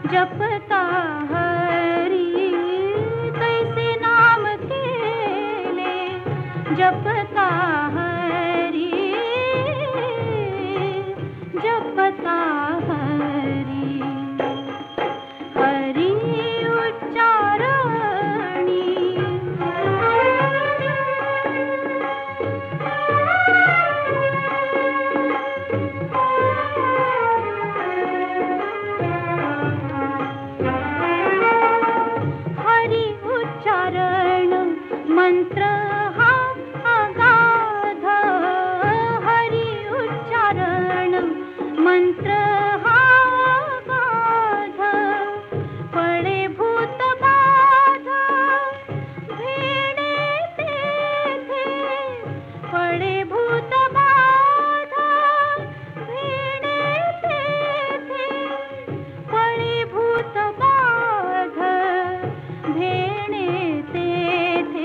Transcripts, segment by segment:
जपता हरी तैसे नाम केले, जपता हरी जपता हरी, हरी उच्चारणी मंत्र हा अगाध, हरि उच्चारण मंत्र हा अगाध, पळे भूत बाध भेणे तेथे, पळे भूत बाध भेणे तेथे, पळे भूत बाध भेणे तेथे,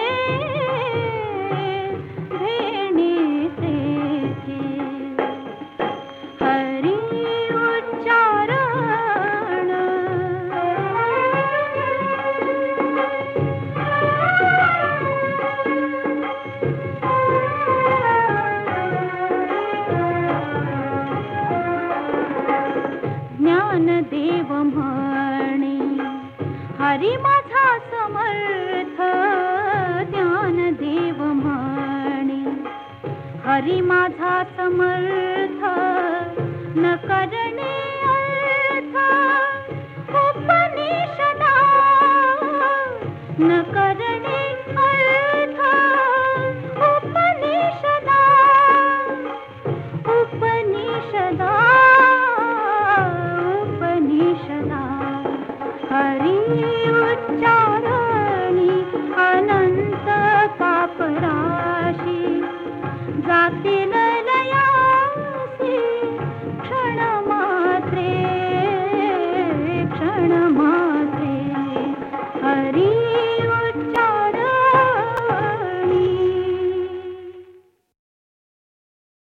ज्ञानदेव म्हणे हरी माझा समर्थ, ज्ञानदेव म्हणे हरी माझा समर्थ.